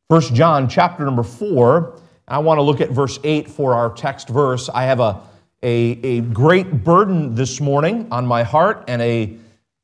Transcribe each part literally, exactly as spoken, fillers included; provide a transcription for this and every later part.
First John chapter number four. I want to look at verse eight for our text verse. I have a, a, a great burden this morning on my heart and a,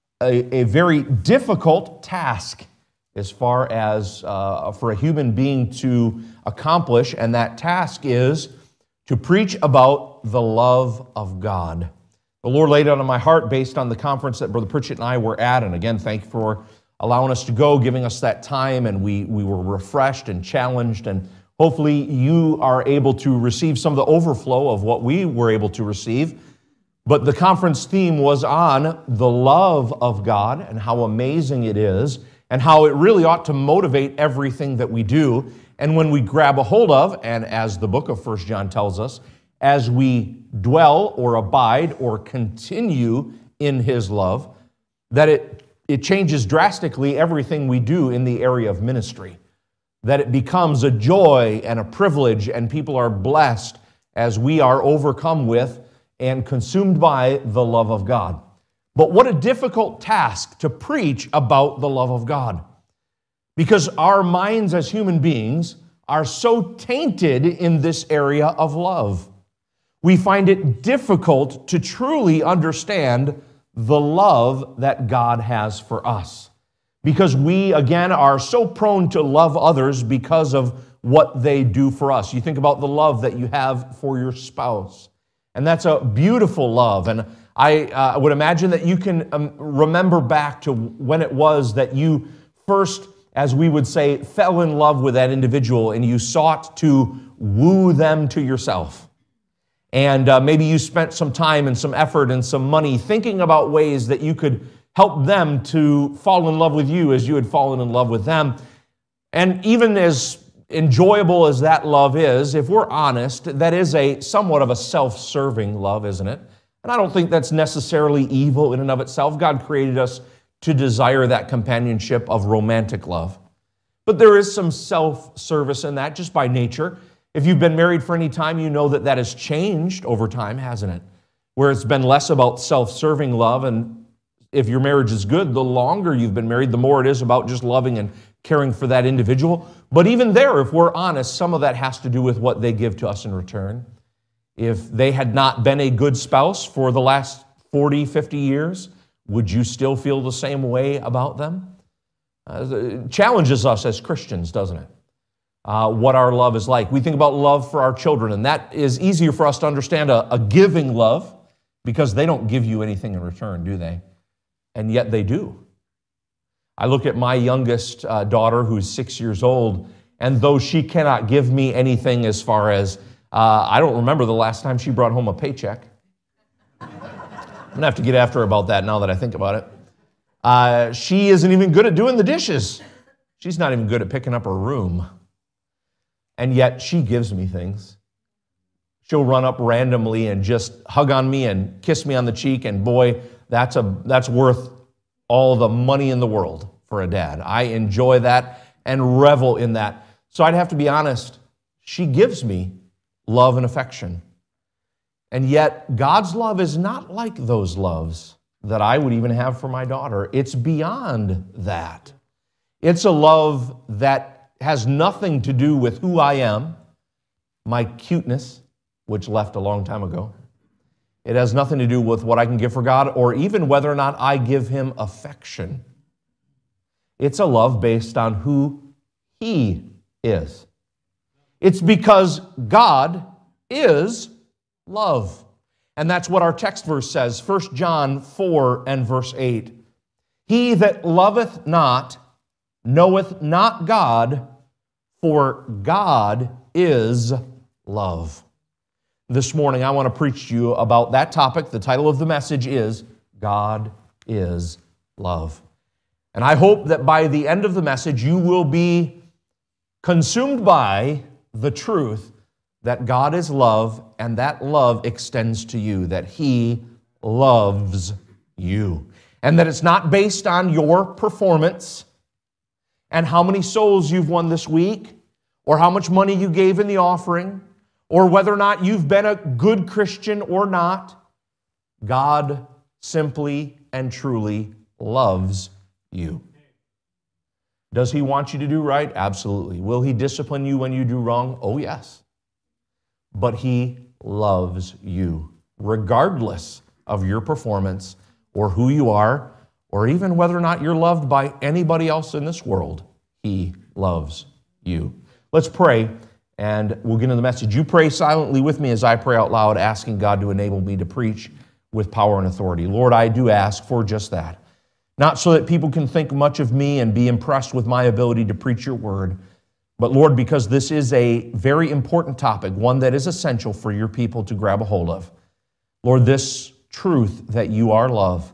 a, a very difficult task as far as uh, for a human being to accomplish, and that task is to preach about the love of God. The Lord laid it on my heart based on the conference that Brother Pritchett and I were at, and again, thank you for allowing us to go, giving us that time, and we, we were refreshed and challenged, and hopefully you are able to receive some of the overflow of what we were able to receive. But the conference theme was on the love of God and how amazing it is and how it really ought to motivate everything that we do. And when we grab a hold of, and as the book of First John tells us, as we dwell or abide or continue in His love, that it, it changes drastically everything we do in the area of ministry. That it becomes a joy and a privilege, and people are blessed as we are overcome with and consumed by the love of God. But what a difficult task to preach about the love of God. Because our minds as human beings are so tainted in this area of love. We find it difficult to truly understand the love that God has for us. Because we, again, are so prone to love others because of what they do for us. You think about the love that you have for your spouse. And that's a beautiful love. And I uh, would imagine that you can um, remember back to when it was that you first, as we would say, fell in love with that individual and you sought to woo them to yourself. And uh, maybe you spent some time and some effort and some money thinking about ways that you could help them to fall in love with you as you had fallen in love with them. And even as enjoyable as that love is, if we're honest, that is a somewhat of a self-serving love, isn't it? And I don't think that's necessarily evil in and of itself. God created us to desire that companionship of romantic love. But there is some self-service in that just by nature. If you've been married for any time, you know that that has changed over time, hasn't it? Where it's been less about self-serving love, and if your marriage is good, the longer you've been married, the more it is about just loving and caring for that individual. But even there, if we're honest, some of that has to do with what they give to us in return. If they had not been a good spouse for the last forty, fifty years, would you still feel the same way about them? Uh, it challenges us as Christians, doesn't it? Uh, what our love is like. We think about love for our children, and that is easier for us to understand a, a giving love because they don't give you anything in return, do they? And yet they do. I look at my youngest uh, daughter, who's six years old, and though she cannot give me anything as far as, uh, I don't remember the last time she brought home a paycheck. I'm going to have to get after her about that now that I think about it. Uh, she isn't even good at doing the dishes. She's not even good at picking up her room. And yet she gives me things. She'll run up randomly and just hug on me and kiss me on the cheek, and boy, that's a that's worth all the money in the world for a dad. I enjoy that and revel in that. So I'd have to be honest, she gives me love and affection. And yet God's love is not like those loves that I would even have for my daughter. It's beyond that. It's a love that has nothing to do with who I am, my cuteness, which left a long time ago. It has nothing to do with what I can give for God or even whether or not I give Him affection. It's a love based on who He is. It's because God is love. And that's what our text verse says, First John four and verse eight. He that loveth not knoweth not God, for God is love. This morning, I want to preach to you about that topic. The title of the message is, God is love. And I hope that by the end of the message, you will be consumed by the truth that God is love, and that love extends to you, that He loves you. And that it's not based on your performance and how many souls you've won this week, or how much money you gave in the offering, or whether or not you've been a good Christian or not. God simply and truly loves you. Does he want you to do right? Absolutely. Will he discipline you when you do wrong? Oh, yes. But he loves you, regardless of your performance or who you are, or even whether or not you're loved by anybody else in this world. He loves you. Let's pray, and we'll get into the message. You pray silently with me as I pray out loud, asking God to enable me to preach with power and authority. Lord, I do ask for just that. Not so that people can think much of me and be impressed with my ability to preach your word, but Lord, because this is a very important topic, one that is essential for your people to grab a hold of. Lord, this truth that you are love,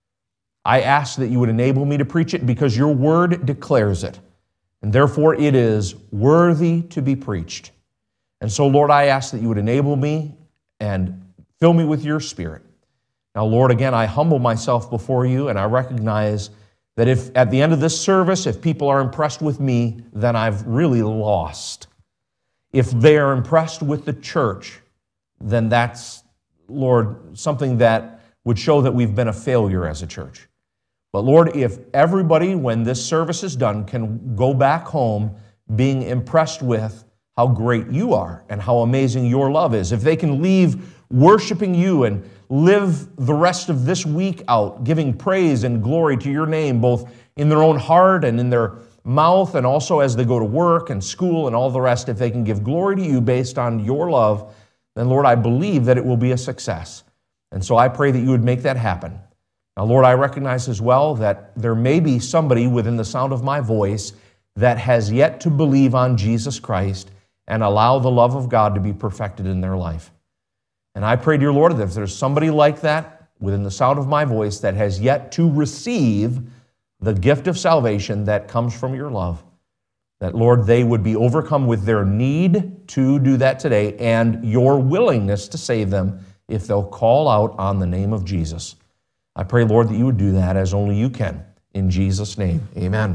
I ask that you would enable me to preach it because your word declares it, and therefore it is worthy to be preached. And so, Lord, I ask that you would enable me and fill me with your Spirit. Now, Lord, again, I humble myself before you, and I recognize that if at the end of this service, if people are impressed with me, then I've really lost. If they are impressed with the church, then that's, Lord, something that would show that we've been a failure as a church. But Lord, if everybody, when this service is done, can go back home being impressed with how great you are and how amazing your love is, if they can leave worshiping you and live the rest of this week out, giving praise and glory to your name, both in their own heart and in their mouth, and also as they go to work and school and all the rest, if they can give glory to you based on your love, then Lord, I believe that it will be a success. And so I pray that you would make that happen. Now, Lord, I recognize as well that there may be somebody within the sound of my voice that has yet to believe on Jesus Christ and allow the love of God to be perfected in their life. And I pray, dear Lord, that if there's somebody like that within the sound of my voice that has yet to receive the gift of salvation that comes from your love, that, Lord, they would be overcome with their need to do that today and your willingness to save them if they'll call out on the name of Jesus. I pray, Lord, that you would do that as only you can. In Jesus' name, amen.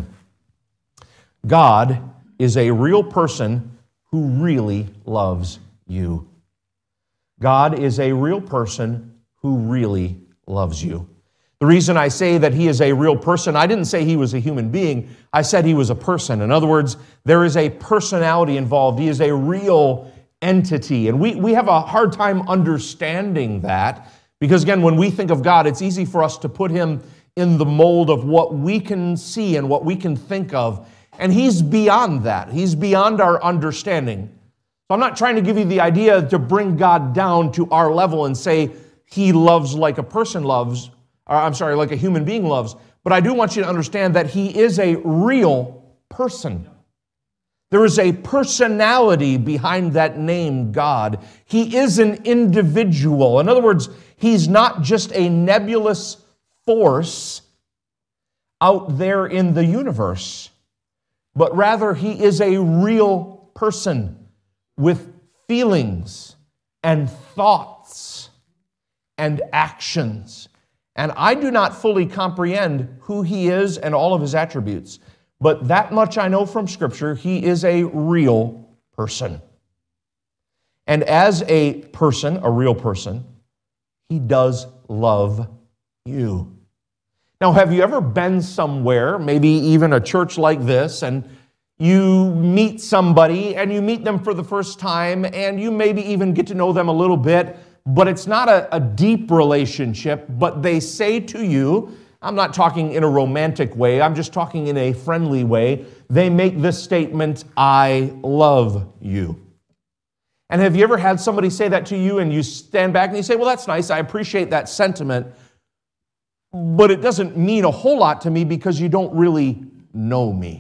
God is a real person who really loves you. God is a real person who really loves you. The reason I say that he is a real person, I didn't say he was a human being. I said he was a person. In other words, there is a personality involved. He is a real entity. And we, we have a hard time understanding that because, again, when we think of God, it's easy for us to put him in the mold of what we can see and what we can think of. And he's beyond that. He's beyond our understanding. So I'm not trying to give you the idea to bring God down to our level and say he loves like a person loves, or I'm sorry, like a human being loves. But I do want you to understand that he is a real person. There is a personality behind that name, God. He is an individual. In other words, he's not just a nebulous force out there in the universe, but rather he is a real person with feelings and thoughts and actions. And I do not fully comprehend who he is and all of his attributes, but that much I know from Scripture, he is a real person. And as a person, a real person, he does love you. Now, have you ever been somewhere, maybe even a church like this, and you meet somebody and you meet them for the first time and you maybe even get to know them a little bit, but it's not a, a deep relationship, but they say to you, I'm not talking in a romantic way, I'm just talking in a friendly way, they make this statement, I love you. And have you ever had somebody say that to you and you stand back and you say, well, that's nice, I appreciate that sentiment, but it doesn't mean a whole lot to me because you don't really know me.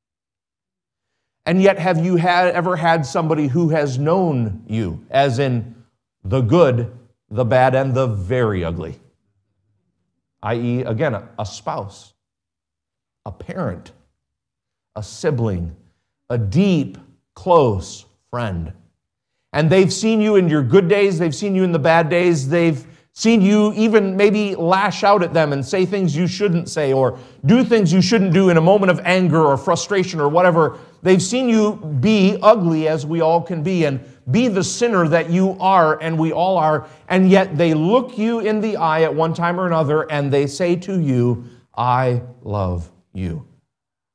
And yet, have you had, ever had somebody who has known you, as in the good, the bad, and the very ugly? that is, again, a, a spouse, a parent, a sibling, a deep, close friend. And they've seen you in your good days, they've seen you in the bad days, they've seen you even maybe lash out at them and say things you shouldn't say or do things you shouldn't do in a moment of anger or frustration or whatever. They've seen you be ugly as we all can be and be the sinner that you are and we all are, and yet they look you in the eye at one time or another and they say to you, I love you.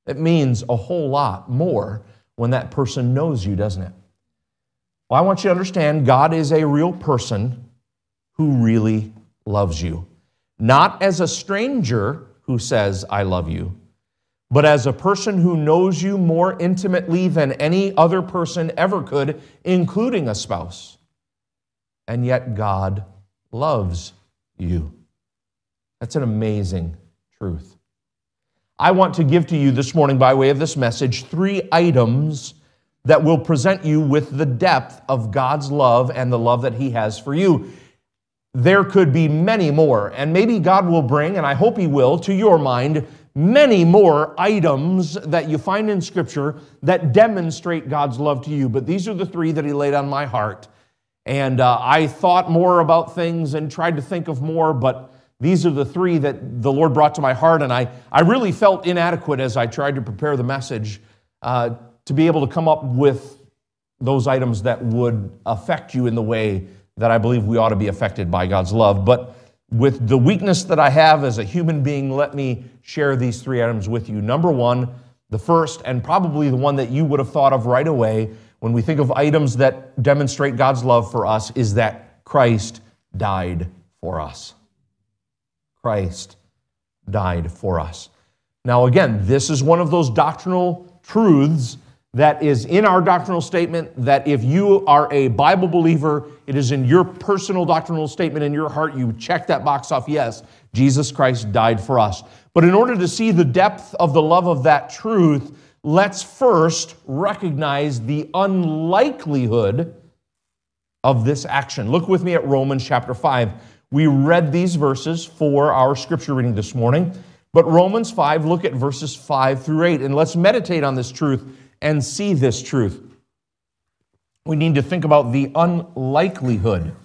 It means a whole lot more when that person knows you, doesn't it? Well, I want you to understand God is a real person who really loves you. Not as a stranger who says, I love you, but as a person who knows you more intimately than any other person ever could, including a spouse. And yet God loves you. That's an amazing truth. I want to give to you this morning, by way of this message, three items that will present you with the depth of God's love and the love that He has for you. There could be many more, and maybe God will bring, and I hope He will, to your mind, many more items that you find in Scripture that demonstrate God's love to you. But these are the three that He laid on my heart. And uh, I thought more about things and tried to think of more, but these are the three that the Lord brought to my heart, and I, I really felt inadequate as I tried to prepare the message uh, to be able to come up with those items that would affect you in the way that I believe we ought to be affected by God's love. But with the weakness that I have as a human being, let me share these three items with you. Number one, the first, and probably the one that you would have thought of right away when we think of items that demonstrate God's love for us, is that Christ died for us. Christ died for us. Now again, this is one of those doctrinal truths that is in our doctrinal statement, that if you are a Bible believer, it is in your personal doctrinal statement in your heart, you check that box off, yes, Jesus Christ died for us. But in order to see the depth of the love of that truth, let's first recognize the unlikelihood of this action. Look with me at Romans chapter five. We read these verses for our scripture reading this morning, but Romans five, look at verses five through eight, and let's meditate on this truth and see this truth. We need to think about the unlikelihood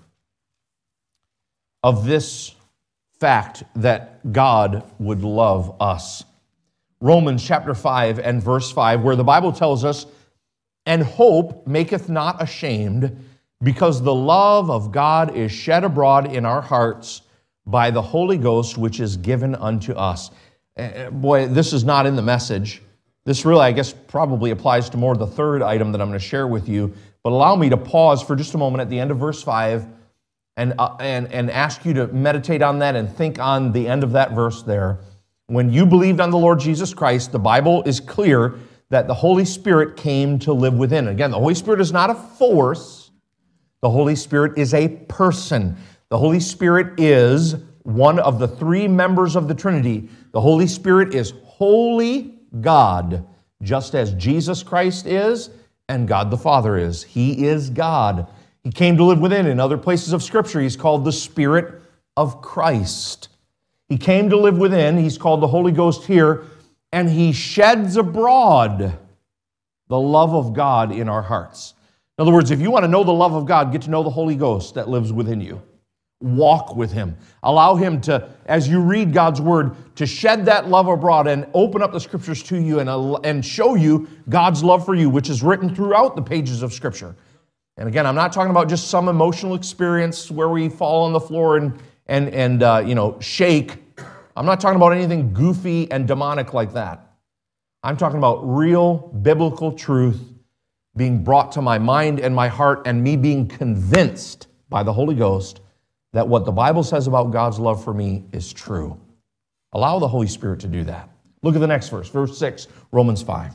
of this fact that God would love us. Romans chapter five and verse five, where the Bible tells us, "And hope maketh not ashamed, because the love of God is shed abroad in our hearts by the Holy Ghost, which is given unto us." Boy, this is not in the message. This really, I guess, probably applies to more the third item that I'm going to share with you. But allow me to pause for just a moment at the end of verse five and, uh, and, and ask you to meditate on that and think on the end of that verse there. When you believed on the Lord Jesus Christ, the Bible is clear that the Holy Spirit came to live within. Again, the Holy Spirit is not a force. The Holy Spirit is a person. The Holy Spirit is one of the three members of the Trinity. The Holy Spirit is holy God, just as Jesus Christ is and God the Father is. He is God. He came to live within. In other places of Scripture, He's called the Spirit of Christ. He came to live within. He's called the Holy Ghost here, and He sheds abroad the love of God in our hearts. In other words, if you want to know the love of God, get to know the Holy Ghost that lives within you. Walk with Him. Allow Him to, as you read God's Word, to shed that love abroad and open up the Scriptures to you and, and show you God's love for you, which is written throughout the pages of Scripture. And again, I'm not talking about just some emotional experience where we fall on the floor and, and, and uh, you know, shake. I'm not talking about anything goofy and demonic like that. I'm talking about real biblical truth being brought to my mind and my heart, and me being convinced by the Holy Ghost that what the Bible says about God's love for me is true. Allow the Holy Spirit to do that. Look at the next verse, verse six, Romans five.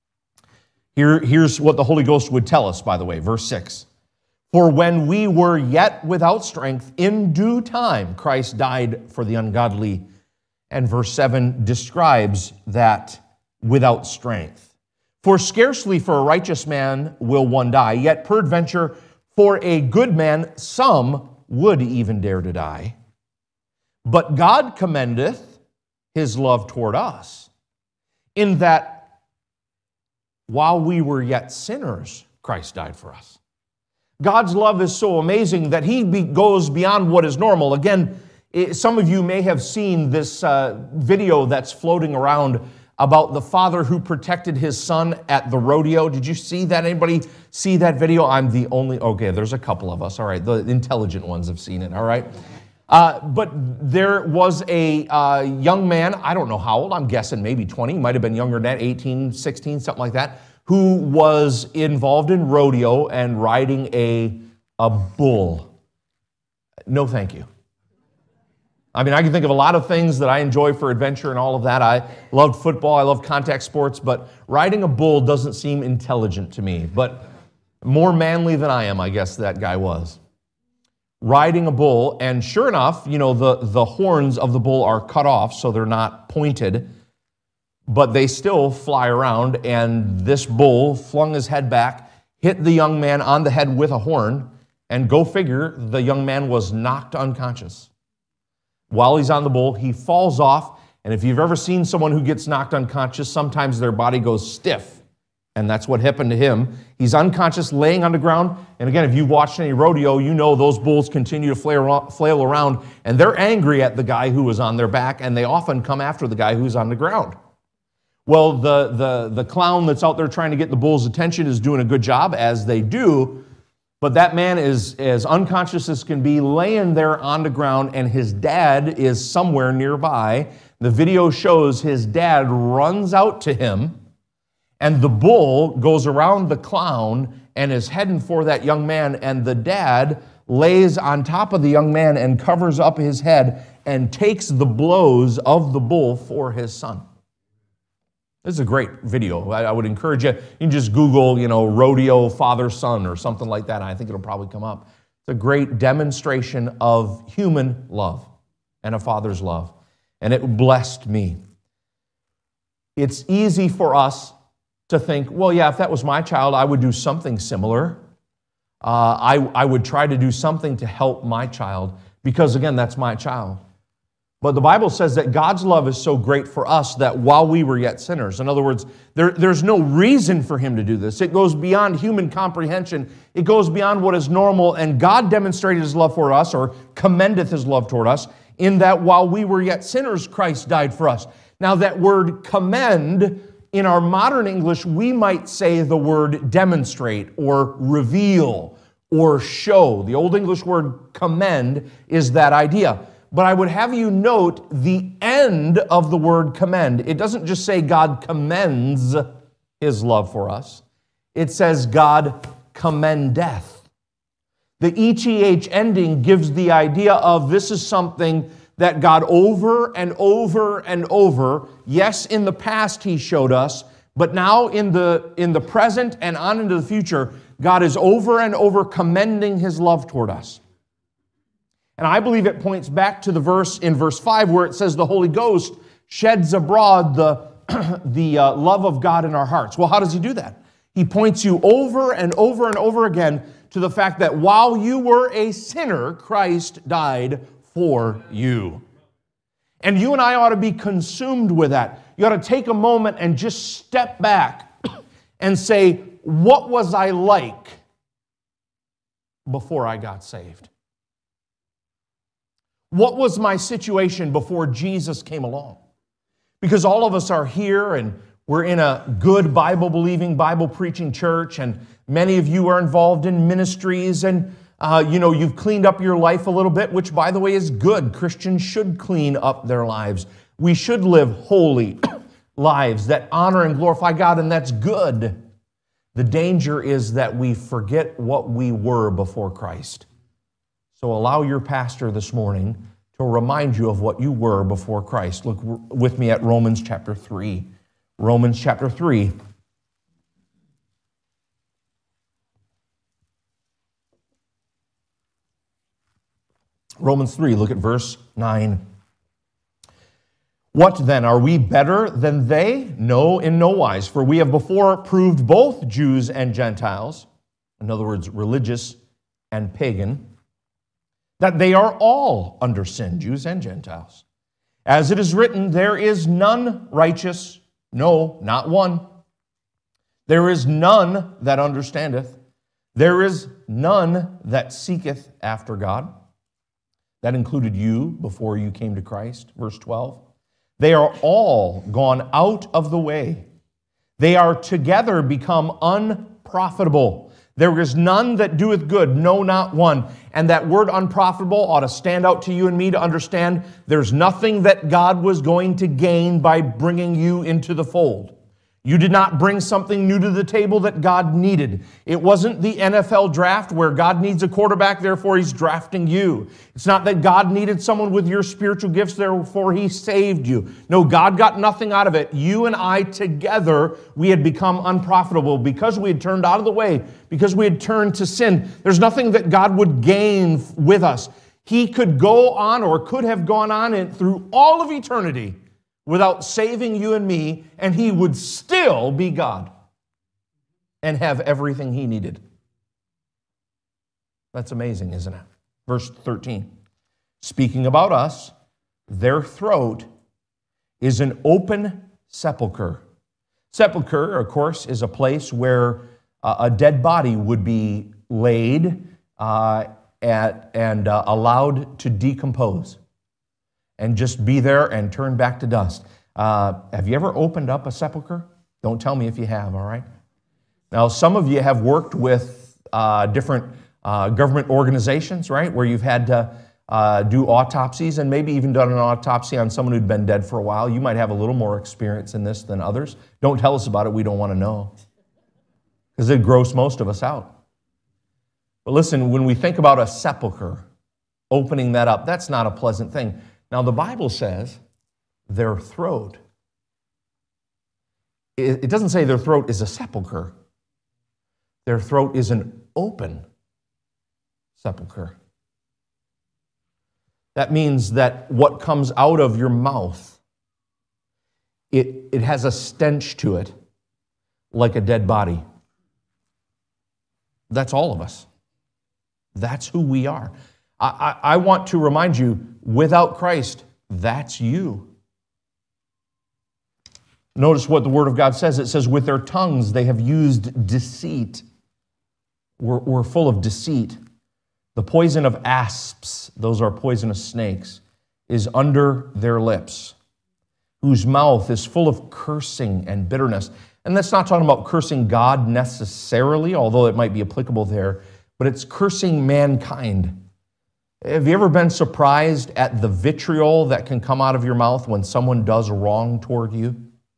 Here, here's what the Holy Ghost would tell us, by the way, verse six. "For when we were yet without strength, in due time Christ died for the ungodly." And verse seven describes that without strength. "For scarcely for a righteous man will one die, yet peradventure for a good man some would even dare to die. But God commendeth His love toward us, in that while we were yet sinners, Christ died for us." God's love is so amazing that He be, goes beyond what is normal. Again, it, some of you may have seen this uh, video that's floating around about the father who protected his son at the rodeo. Did you see that? Anybody see that video? I'm the only, okay, there's a couple of us, all right. The intelligent ones have seen it, all right. Uh, but there was a uh, young man, I don't know how old, I'm guessing maybe twenty, might have been younger than that, eighteen, sixteen, something like that, who was involved in rodeo and riding a, a bull. No, thank you. I mean, I can think of a lot of things that I enjoy for adventure and all of that. I loved football, I love contact sports, but riding a bull doesn't seem intelligent to me. But more manly than I am, I guess that guy was. Riding a bull, and sure enough, you know, the, the horns of the bull are cut off, so they're not pointed, but they still fly around, and this bull flung his head back, hit the young man on the head with a horn, and go figure, the young man was knocked unconscious. While he's on the bull, he falls off, and if you've ever seen someone who gets knocked unconscious, sometimes their body goes stiff. And that's what happened to him. He's unconscious, laying on the ground. And again, if you've watched any rodeo, you know those bulls continue to flail around, and they're angry at the guy who was on their back, and they often come after the guy who's on the ground. Well, the, the, the clown that's out there trying to get the bull's attention is doing a good job, as they do, but that man is as unconscious as can be, laying there on the ground, and his dad is somewhere nearby. The video shows his dad runs out to him, and the bull goes around the clown and is heading for that young man, and the dad lays on top of the young man and covers up his head and takes the blows of the bull for his son. This is a great video. I, I would encourage you, you can just Google, you know, rodeo father-son or something like that. I think it'll probably come up. It's a great demonstration of human love and a father's love, and it blessed me. It's easy for us to think, well, yeah, if that was my child, I would do something similar. Uh, I, I would try to do something to help my child because, again, that's my child. But the Bible says that God's love is so great for us that while we were yet sinners, in other words, there, there's no reason for him to do this. It goes beyond human comprehension. It goes beyond what is normal, and God demonstrated his love for us, or commendeth his love toward us, in that while we were yet sinners, Christ died for us. Now, that word commend, in our modern English, we might say the word demonstrate or reveal or show. The Old English word commend is that idea. But I would have you note the end of the word commend. It doesn't just say God commends his love for us. It says God commendeth. The E T H ending gives the idea of this is something that God over and over and over, yes, in the past he showed us, but now in the, in the present and on into the future, God is over and over commending his love toward us. And I believe it points back to the verse in verse five where it says the Holy Ghost sheds abroad the, the uh, love of God in our hearts. Well, how does he do that? He points you over and over and over again to the fact that while you were a sinner, Christ died for you. And you and I ought to be consumed with that. You ought to take a moment and just step back and say, what was I like before I got saved? What was my situation before Jesus came along? Because all of us are here and we're in a good Bible-believing, Bible-preaching church, and many of you are involved in ministries, and uh, you know, you've cleaned up your life a little bit, which, by the way, is good. Christians should clean up their lives. We should live holy lives that honor and glorify God, and that's good. The danger is that we forget what we were before Christ. So allow your pastor this morning to remind you of what you were before Christ. Look with me at Romans chapter three. Romans chapter three. Romans three, look at verse nine. What then? Are we better than they? No, in no wise. For we have before proved both Jews and Gentiles, in other words, religious and pagan, that they are all under sin, Jews and Gentiles. As it is written, there is none righteous, no, not one. There is none that understandeth. There is none that seeketh after God. That included you before you came to Christ. Verse twelve. They are all gone out of the way. They are together become unprofitable. There is none that doeth good, no, not one. And that word unprofitable ought to stand out to you and me to understand there's nothing that God was going to gain by bringing you into the fold. You did not bring something new to the table that God needed. It wasn't the N F L draft where God needs a quarterback, therefore He's drafting you. It's not that God needed someone with your spiritual gifts, therefore He saved you. No, God got nothing out of it. You and I together, we had become unprofitable because we had turned out of the way, because we had turned to sin. There's nothing that God would gain with us. He could go on or could have gone on and through all of eternity without saving you and me, and He would still be God and have everything He needed. That's amazing, isn't it? Verse thirteen. Speaking about us, their throat is an open sepulcher. Sepulcher, of course, is a place where uh, a dead body would be laid uh, at, and uh, allowed to decompose and just be there and turn back to dust. Uh, have you ever opened up a sepulcher? Don't tell me if you have, all right? Now, some of you have worked with uh, different uh, government organizations, right, where you've had to uh, do autopsies and maybe even done an autopsy on someone who'd been dead for a while. You might have a little more experience in this than others. Don't tell us about it. We don't want to know, because it'd gross most of us out. But listen, when we think about a sepulcher, opening that up, that's not a pleasant thing. Now, the Bible says their throat. It doesn't say their throat is a sepulcher. Their throat is an open sepulcher. That means that what comes out of your mouth, it, it has a stench to it like a dead body. That's all of us. That's who we are. I, I, I want to remind you, without Christ, that's you. Notice what the Word of God says. It says, with their tongues they have used deceit. We're, we're full of deceit. The poison of asps, those are poisonous snakes, is under their lips, whose mouth is full of cursing and bitterness. And that's not talking about cursing God necessarily, although it might be applicable there, but it's cursing mankind. Have you ever been surprised at the vitriol that can come out of your mouth when someone does wrong toward you?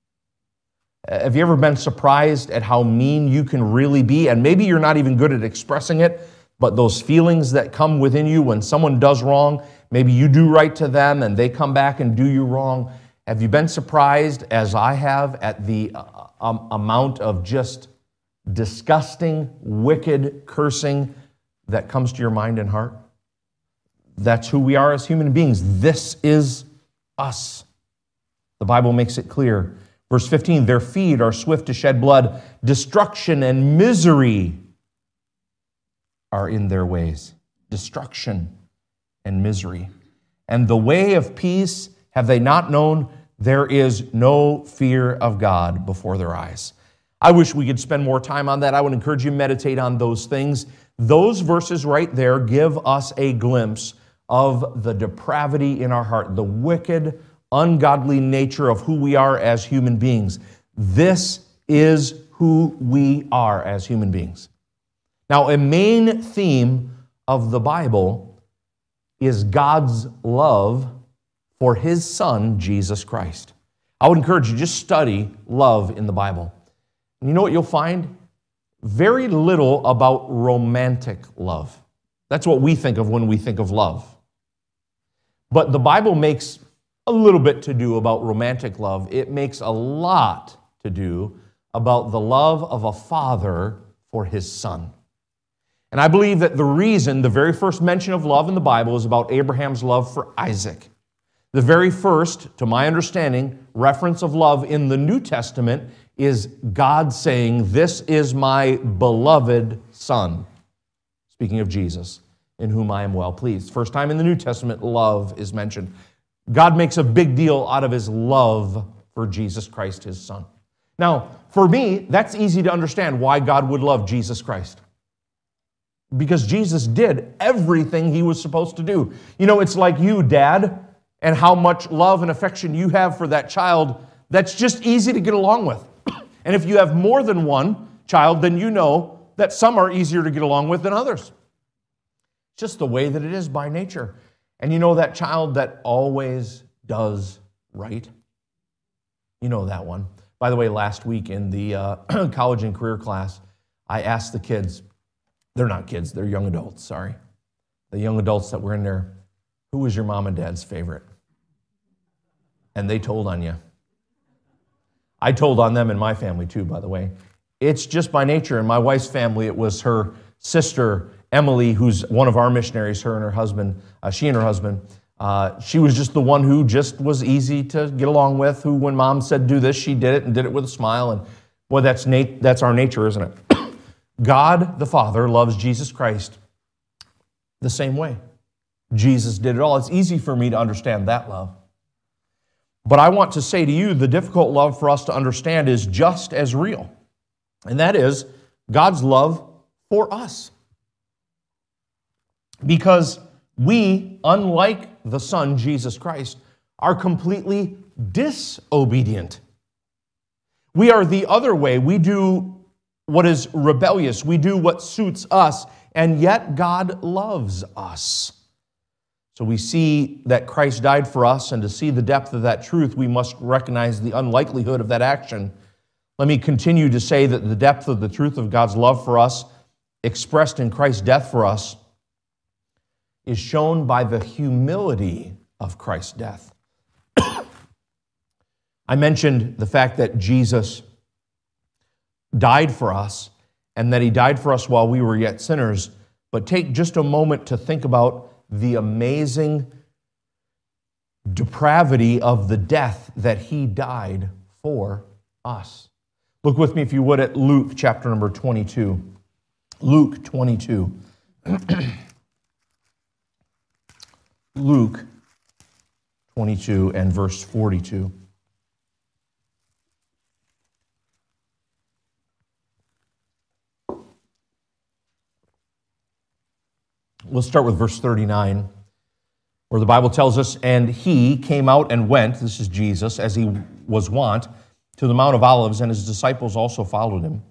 Have you ever been surprised at how mean you can really be? And maybe you're not even good at expressing it, but those feelings that come within you when someone does wrong, maybe you do right to them and they come back and do you wrong. Have you been surprised, as I have, at the um, amount of just disgusting, wicked cursing that comes to your mind and heart? That's who we are as human beings. This is us. The Bible makes it clear. Verse fifteen, their feet are swift to shed blood. Destruction and misery are in their ways. Destruction and misery. And the way of peace have they not known. There is no fear of God before their eyes. I wish we could spend more time on that. I would encourage you to meditate on those things. Those verses right there give us a glimpse of the depravity in our heart, the wicked, ungodly nature of who we are as human beings. This is who we are as human beings. Now, a main theme of the Bible is God's love for His Son, Jesus Christ. I would encourage you, just study love in the Bible. And you know what you'll find? Very little about romantic love. That's what we think of when we think of love. But the Bible makes a little bit to do about romantic love. It makes a lot to do about the love of a father for his son. And I believe that the reason, the very first mention of love in the Bible is about Abraham's love for Isaac. The very first, to my understanding, reference of love in the New Testament is God saying, "This is my beloved Son," speaking of Jesus, "in whom I am well pleased." First time in the New Testament, love is mentioned. God makes a big deal out of His love for Jesus Christ, His Son. Now, for me, that's easy to understand why God would love Jesus Christ. Because Jesus did everything He was supposed to do. You know, it's like you, Dad, and how much love and affection you have for that child. That's just easy to get along with. And if you have more than one child, then you know that some are easier to get along with than others. It's just the way that it is by nature. And you know that child that always does right? You know that one. By the way, last week in the uh, college and career class, I asked the kids, they're not kids, they're young adults, sorry. The young adults that were in there, who was your mom and dad's favorite? And they told on you. I told on them in my family too, by the way. It's just by nature. In my wife's family, it was her sister, Emily, who's one of our missionaries, her and her husband, uh, she and her husband. Uh, she was just the one who just was easy to get along with, who when mom said do this, she did it and did it with a smile. And boy, that's, nat- that's our nature, isn't it? God the Father loves Jesus Christ the same way. Jesus did it all. It's easy for me to understand that love. But I want to say to you, the difficult love for us to understand is just as real. And that is God's love for us. Because we, unlike the Son, Jesus Christ, are completely disobedient. We are the other way. We do what is rebellious. We do what suits us, and yet God loves us. So we see that Christ died for us, and to see the depth of that truth, we must recognize the unlikelihood of that action. Let me continue to say that the depth of the truth of God's love for us, expressed in Christ's death for us, is shown by the humility of Christ's death. I mentioned the fact that Jesus died for us, and that He died for us while we were yet sinners, but take just a moment to think about the amazing depravity of the death that He died for us. Look with me, if you would, at Luke chapter number twenty-two. Luke twenty-two. Luke twenty-two and verse forty-two. We'll start with verse thirty-nine, where the Bible tells us, "And He came out and went," this is Jesus, "as He was wont, to the Mount of Olives, and His disciples also followed Him.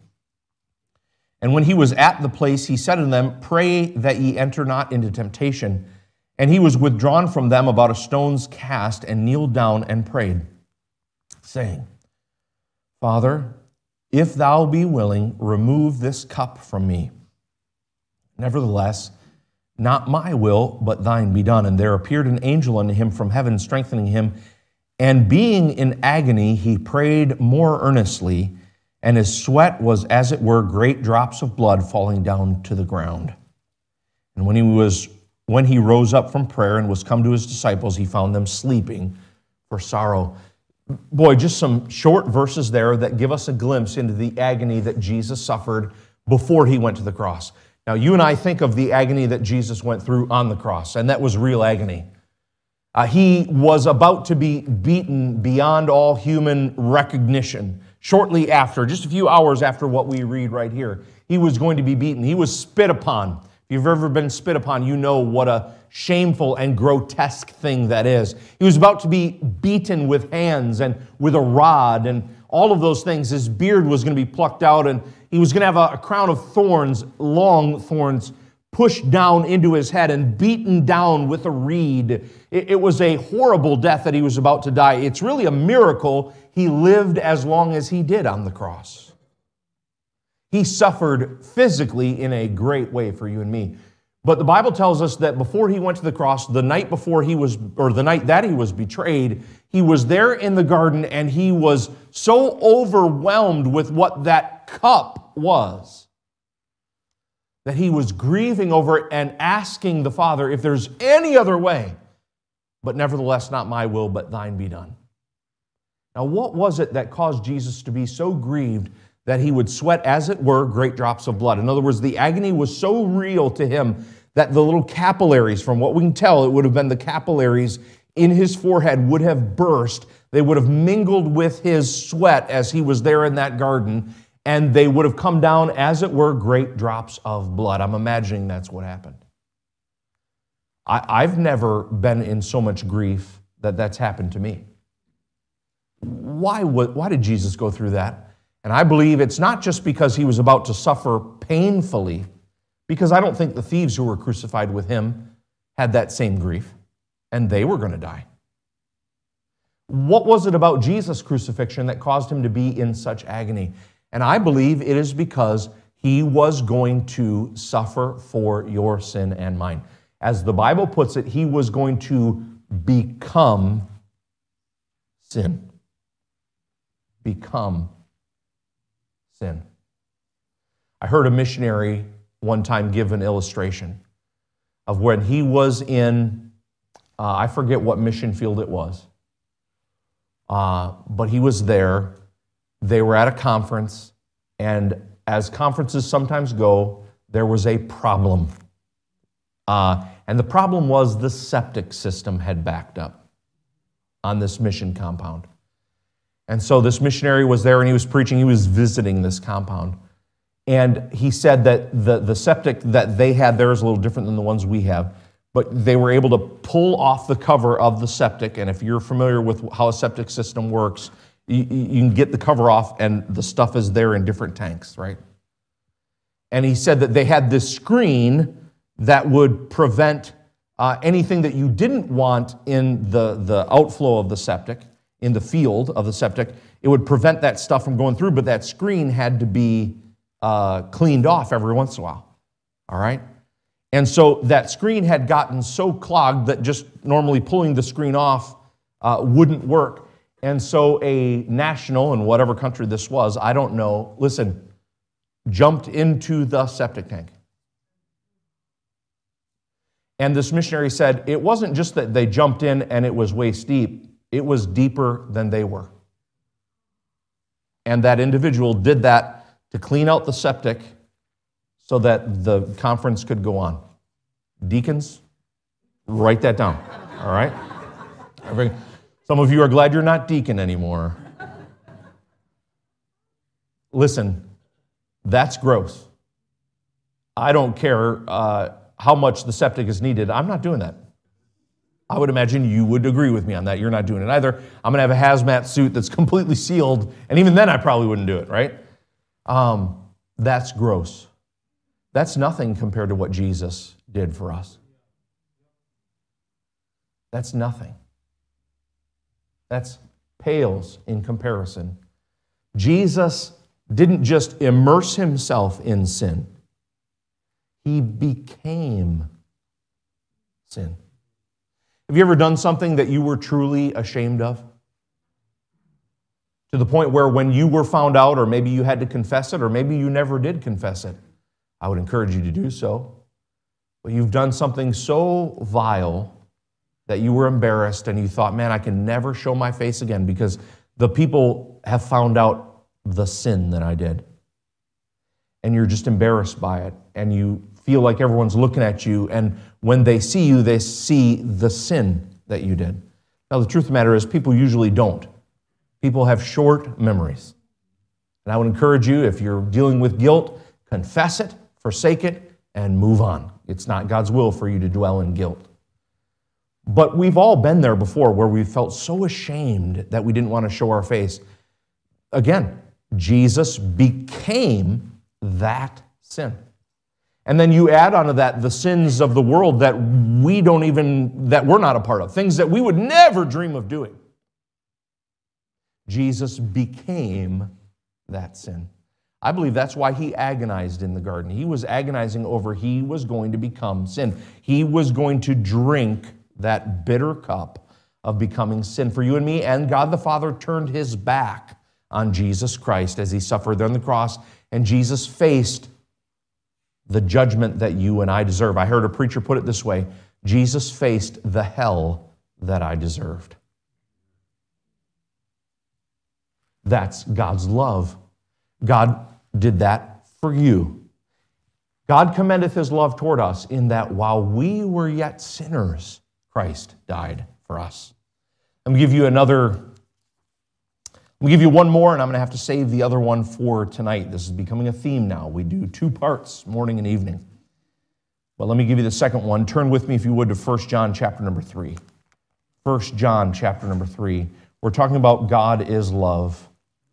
And when He was at the place, He said unto them, Pray that ye enter not into temptation. And He was withdrawn from them about a stone's cast, and kneeled down and prayed, saying, Father, if Thou be willing, remove this cup from me. Nevertheless, not my will, but Thine be done. And there appeared an angel unto him from heaven, strengthening him. And being in agony, he prayed more earnestly, and his sweat was as it were great drops of blood falling down to the ground. And when he was when he rose up from prayer and was come to his disciples, he found them sleeping for sorrow." Boy, just some short verses there that give us a glimpse into the agony that Jesus suffered before He went to the cross. Now, you and I think of the agony that Jesus went through on the cross, and that was real agony. Uh, he was about to be beaten beyond all human recognition. Shortly after, just a few hours after what we read right here, He was going to be beaten. He was spit upon. If you've ever been spit upon, you know what a shameful and grotesque thing that is. He was about to be beaten with hands and with a rod and all of those things. His beard was going to be plucked out, and He was going to have a, a crown of thorns, long thorns, pushed down into His head and beaten down with a reed. It, it was a horrible death that He was about to die. It's really a miracle He lived as long as He did on the cross. He suffered physically in a great way for you and me. But the Bible tells us that before He went to the cross, the night before He was, or the night that He was betrayed, He was there in the garden, and He was so overwhelmed with what that cup was that He was grieving over it and asking the Father if there's any other way, but nevertheless, not my will, but Thine be done. Now, what was it that caused Jesus to be so grieved that He would sweat, as it were, great drops of blood? In other words, the agony was so real to Him that the little capillaries, from what we can tell, it would have been the capillaries in His forehead would have burst. They would have mingled with His sweat as He was there in that garden, and they would have come down, as it were, great drops of blood. I'm imagining that's what happened. I, I've never been in so much grief that that's happened to me. Why, would, why did Jesus go through that? And I believe it's not just because he was about to suffer painfully, because I don't think the thieves who were crucified with him had that same grief, and they were going to die. What was it about Jesus' crucifixion that caused him to be in such agony? And I believe it is because he was going to suffer for your sin and mine. As the Bible puts it, he was going to become sin. Become sin. I heard a missionary one time give an illustration of when he was in, uh, I forget what mission field it was, uh, but he was there. They were at a conference, and as conferences sometimes go, there was a problem. Uh, and the problem was the septic system had backed up on this mission compound. And so this missionary was there and he was preaching, he was visiting this compound. And he said that the, the septic that they had there is a little different than the ones we have, but they were able to pull off the cover of the septic. And if you're familiar with how a septic system works, you, you can get the cover off and the stuff is there in different tanks, right? And he said that they had this screen that would prevent uh, anything that you didn't want in the, the outflow of the septic, in the field of the septic. It would prevent that stuff from going through, but that screen had to be uh, cleaned off every once in a while, all right? And so that screen had gotten so clogged that just normally pulling the screen off uh, wouldn't work. And so a national, in whatever country this was, I don't know, listen, jumped into the septic tank. And this missionary said it wasn't just that they jumped in and it was waist deep, it was deeper than they were. And that individual did that to clean out the septic so that the conference could go on. Deacons, write that down, all right? Some of you are glad you're not deacon anymore. Listen, that's gross. I don't care uh, how much the septic is needed. I'm not doing that. I would imagine you would agree with me on that. You're not doing it either. I'm going to have a hazmat suit that's completely sealed, and even then I probably wouldn't do it, right? Um, that's gross. That's nothing compared to what Jesus did for us. That's nothing. That's pales in comparison. Jesus didn't just immerse himself in sin. He became sin. Have you ever done something that you were truly ashamed of? To the point where when you were found out, or maybe you had to confess it, or maybe you never did confess it, I would encourage you to do so. But you've done something so vile that you were embarrassed and you thought, man, I can never show my face again because the people have found out the sin that I did. And you're just embarrassed by it. And you feel like everyone's looking at you. And when they see you, they see the sin that you did. Now, the truth of the matter is people usually don't. People have short memories. And I would encourage you, if you're dealing with guilt, confess it, forsake it, and move on. It's not God's will for you to dwell in guilt. But we've all been there before where we felt so ashamed that we didn't want to show our face. Again, Jesus became that sin. And then you add onto that the sins of the world that we don't even, that we're not a part of, things that we would never dream of doing. Jesus became that sin. I believe that's why he agonized in the garden. He was agonizing over he was going to become sin. He was going to drink that bitter cup of becoming sin for you and me, and God the Father turned his back on Jesus Christ as he suffered there on the cross, and Jesus faced the judgment that you and I deserve. I heard a preacher put it this way: Jesus faced the hell that I deserved. That's God's love. God did that for you. God commendeth his love toward us in that while we were yet sinners, Christ died for us. I'm going to give you another, I'm going to give you one more, and I'm going to have to save the other one for tonight. This is becoming a theme now. We do two parts, morning and evening. But let me give you the second one. Turn with me, if you would, to First John chapter number three. First John chapter number three. We're talking about God is love.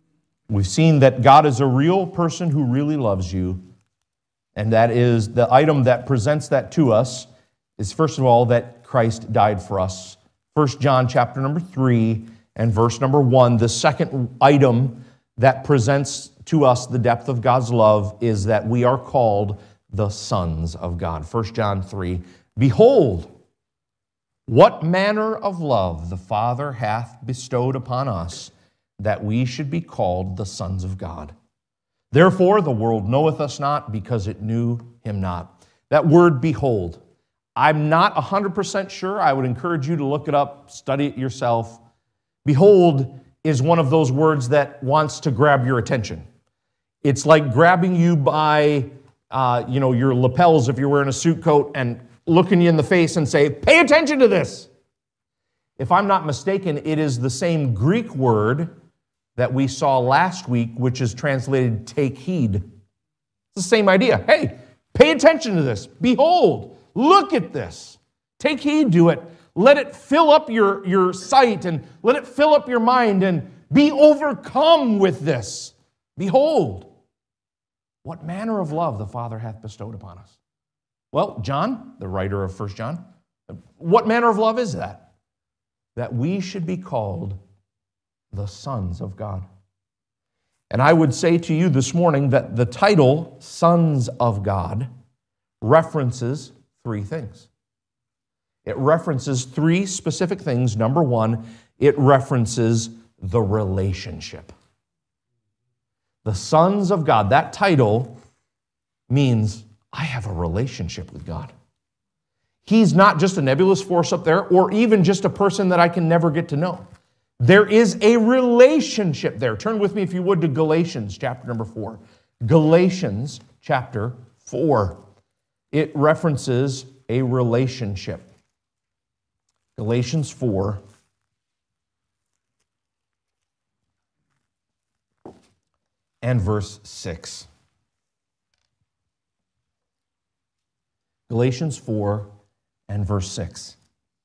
We've seen that God is a real person who really loves you, and that is the item that presents that to us is, first of all, that Christ died for us. First John chapter number three and verse number one, the second item that presents to us the depth of God's love is that we are called the sons of God. First John three, behold, what manner of love the Father hath bestowed upon us, that we should be called the sons of God. Therefore the world knoweth us not, because it knew him not. That word behold, I'm not one hundred percent sure. I would encourage you to look it up, study it yourself. Behold is one of those words that wants to grab your attention. It's like grabbing you by uh, you know, your lapels if you're wearing a suit coat and looking you in the face and say, pay attention to this. If I'm not mistaken, it is the same Greek word that we saw last week, which is translated take heed. It's the same idea. Hey, pay attention to this. Behold, look at this. Take heed to it. Let it fill up your, your sight and let it fill up your mind and be overcome with this. Behold, what manner of love the Father hath bestowed upon us. Well, John, the writer of First John, what manner of love is that? That we should be called the sons of God. And I would say to you this morning that the title, Sons of God, references three things. It references three specific things. Number one, it references the relationship. The sons of God, that title means I have a relationship with God. He's not just a nebulous force up there or even just a person that I can never get to know. There is a relationship there. Turn with me, if you would, to Galatians chapter number four. Galatians chapter four. It references a relationship. Galatians four. And verse six. Galatians four and verse six.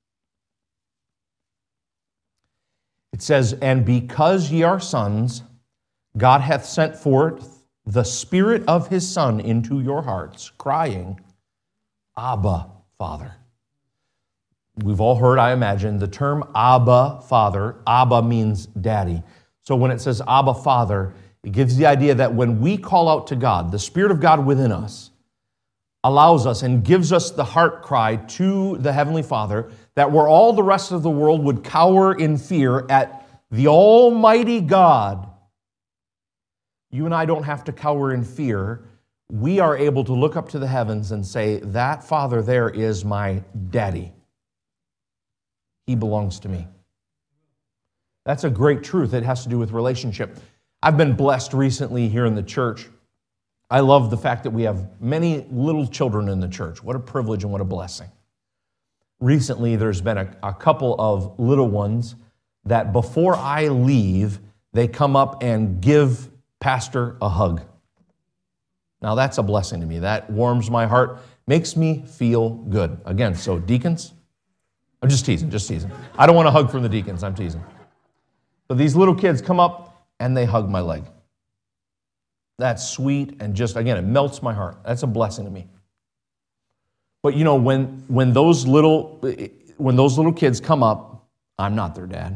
It says, and because ye are sons, God hath sent forth the Spirit of his Son into your hearts, crying, Abba, Father. We've all heard, I imagine, the term Abba, Father. Abba means daddy. So when it says Abba, Father, it gives the idea that when we call out to God, the Spirit of God within us allows us and gives us the heart cry to the Heavenly Father, that where all the rest of the world would cower in fear at the Almighty God, you and I don't have to cower in fear. We are able to look up to the heavens and say, that Father there is my daddy. He belongs to me. That's a great truth. It has to do with relationship. I've been blessed recently here in the church. I love the fact that we have many little children in the church. What a privilege and what a blessing. Recently, there's been a, a couple of little ones that before I leave, they come up and give Pastor a hug. Now, that's a blessing to me. That warms my heart, makes me feel good. Again, so deacons, I'm just teasing, just teasing. I don't want a hug from the deacons, I'm teasing. But these little kids come up and they hug my leg. That's sweet and just, again, it melts my heart. That's a blessing to me. But you know, when when those little when those little kids come up, I'm not their dad.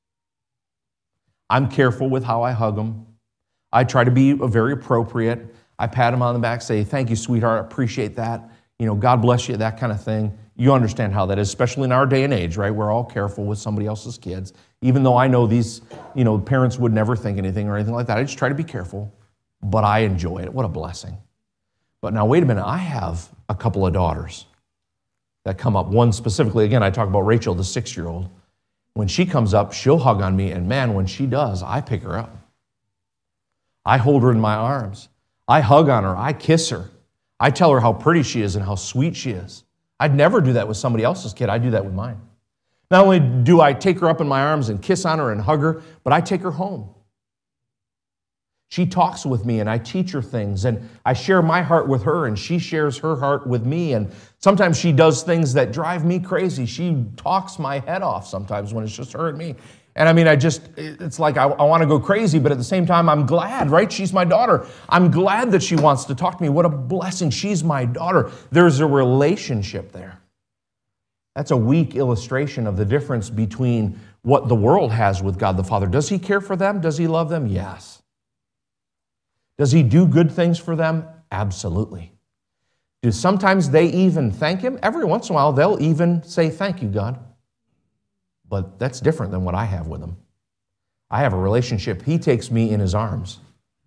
I'm careful with how I hug them. I try to be very appropriate. I pat them on the back, say, thank you, sweetheart, I appreciate that. You know, God bless you, that kind of thing. You understand how that is, especially in our day and age, right? We're all careful with somebody else's kids. Even though I know these, you know, parents would never think anything or anything like that. I just try to be careful, but I enjoy it. What a blessing. But now, wait a minute, I have a couple of daughters that come up. One specifically, again, I talk about Rachel, the six-year-old. When she comes up, she'll hug on me, and man, when she does, I pick her up. I hold her in my arms. I hug on her. I kiss her. I tell her how pretty she is and how sweet she is. I'd never do that with somebody else's kid. I do that with mine. Not only do I take her up in my arms and kiss on her and hug her, but I take her home. She talks with me and I teach her things and I share my heart with her and she shares her heart with me. And sometimes she does things that drive me crazy. She talks my head off sometimes when it's just her and me. And I mean, I just, it's like I, I want to go crazy, but at the same time, I'm glad, right? She's my daughter. I'm glad that she wants to talk to me. What a blessing. She's my daughter. There's a relationship there. That's a weak illustration of the difference between what the world has with God the Father. Does He care for them? Does He love them? Yes. Does He do good things for them? Absolutely. Do sometimes they even thank Him? Every once in a while, they'll even say, thank you, God. But that's different than what I have with Him. I have a relationship. He takes me in His arms.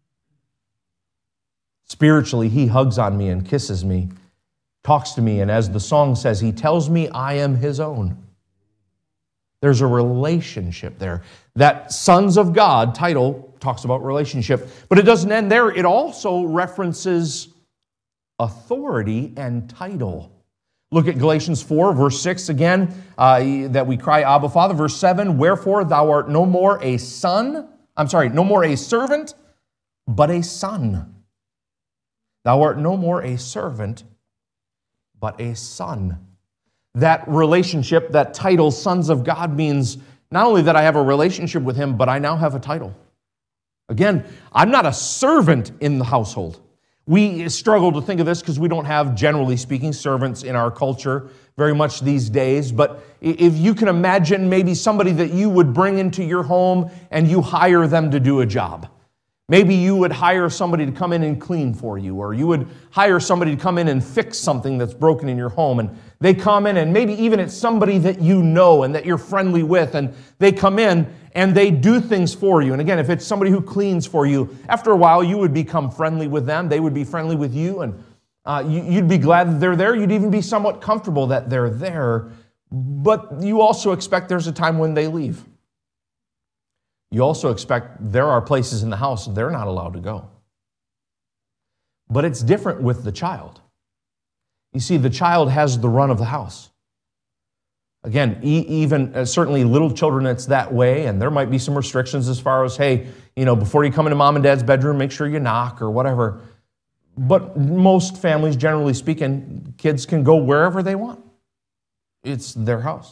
Spiritually, He hugs on me and kisses me, talks to me, and as the song says, He tells me I am His own. There's a relationship there. That Sons of God title talks about relationship, but it doesn't end there. It also references authority and title. Look at Galatians four, verse six again, uh, that we cry, Abba, Father. Verse seven, wherefore thou art no more a son, I'm sorry, no more a servant, but a son. Thou art no more a servant, but a son. That relationship, that title, Sons of God, means not only that I have a relationship with Him, but I now have a title. Again, I'm not a servant in the household. We struggle to think of this because we don't have, generally speaking, servants in our culture very much these days. But if you can imagine maybe somebody that you would bring into your home and you hire them to do a job. Maybe you would hire somebody to come in and clean for you, or you would hire somebody to come in and fix something that's broken in your home. And they come in, and maybe even it's somebody that you know and that you're friendly with, and they come in and they do things for you. And again, if it's somebody who cleans for you, after a while you would become friendly with them. They would be friendly with you, and uh, you, you'd be glad that they're there. You'd even be somewhat comfortable that they're there. But you also expect there's a time when they leave. You also expect there are places in the house they're not allowed to go. But it's different with the child. You see, the child has the run of the house. Again, e- even uh, certainly little children, it's that way, and there might be some restrictions as far as, hey, you know, before you come into mom and dad's bedroom, make sure you knock or whatever. But most families, generally speaking, kids can go wherever they want. It's their house.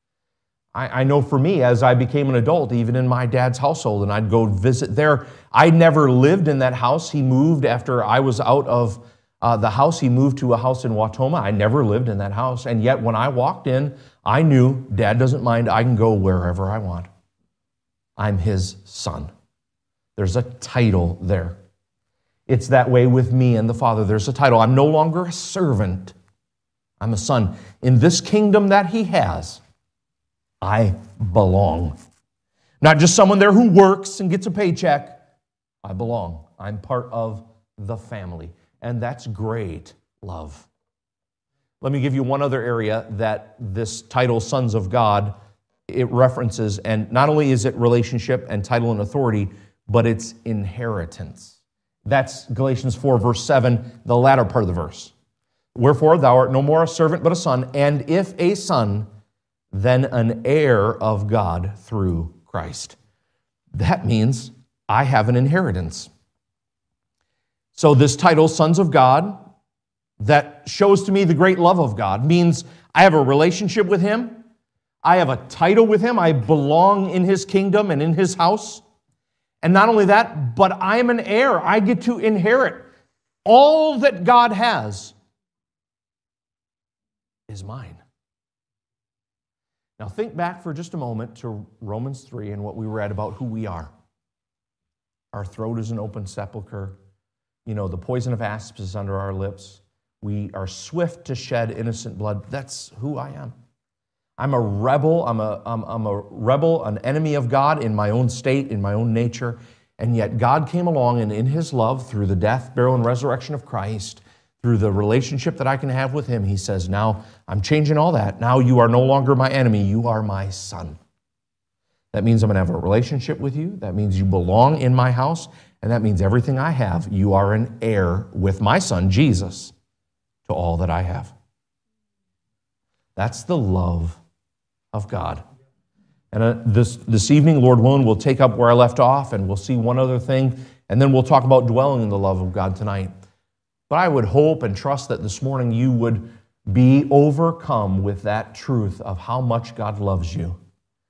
I know for me, as I became an adult, even in my dad's household, and I'd go visit there, I never lived in that house. He moved after I was out of uh, the house. He moved to a house in Wautoma. I never lived in that house. And yet when I walked in, I knew Dad doesn't mind. I can go wherever I want. I'm his son. There's a title there. It's that way with me and the Father. There's a title. I'm no longer a servant. I'm a son. In this kingdom that He has, I belong. Not just someone there who works and gets a paycheck. I belong. I'm part of the family. And that's great love. Let me give you one other area that this title, Sons of God, it references. And not only is it relationship and title and authority, but it's inheritance. That's Galatians four, verse seven, the latter part of the verse. Wherefore thou art no more a servant, but a son. And if a son, then an heir of God through Christ. That means I have an inheritance. So this title, Sons of God, that shows to me the great love of God, means I have a relationship with Him. I have a title with Him. I belong in His kingdom and in His house. And not only that, but I am an heir. I get to inherit. All that God has is mine. Now think back for just a moment to Romans three and what we read about who we are. Our throat is an open sepulcher. You know, the poison of asps is under our lips. We are swift to shed innocent blood. That's who I am. I'm a rebel. I'm a, I'm, I'm a rebel, an enemy of God in my own state, in my own nature. And yet God came along and in His love, through the death, burial, and resurrection of Christ, through the relationship that I can have with Him, He says, now I'm changing all that. Now you are no longer my enemy. You are my son. That means I'm going to have a relationship with you. That means you belong in my house. And that means everything I have, you are an heir with my son, Jesus, to all that I have. That's the love of God. And uh, this, this evening, Lord willing, we'll take up where I left off, and we'll see one other thing, and then we'll talk about dwelling in the love of God tonight. But I would hope and trust that this morning you would be overcome with that truth of how much God loves you.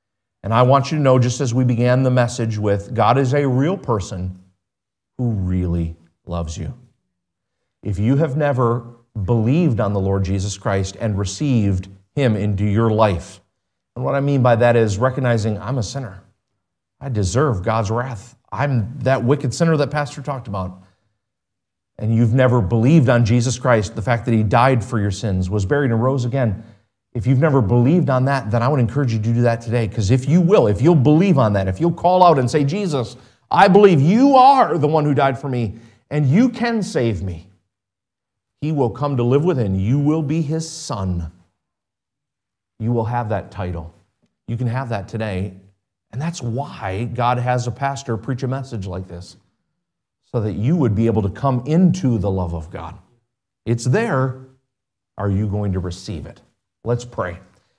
And I want you to know, just as we began the message with, God is a real person who really loves you. If you have never believed on the Lord Jesus Christ and received Him into your life, and what I mean by that is recognizing I'm a sinner. I deserve God's wrath. I'm that wicked sinner that Pastor talked about. And you've never believed on Jesus Christ, the fact that He died for your sins, was buried and rose again. If you've never believed on that, then I would encourage you to do that today. Because if you will, if you'll believe on that, if you'll call out and say, Jesus, I believe you are the one who died for me, and you can save me, He will come to live within. You will be His son. You will have that title. You can have that today. And that's why God has a pastor preach a message like this, so that you would be able to come into the love of God. It's there. Are you going to receive it? Let's pray.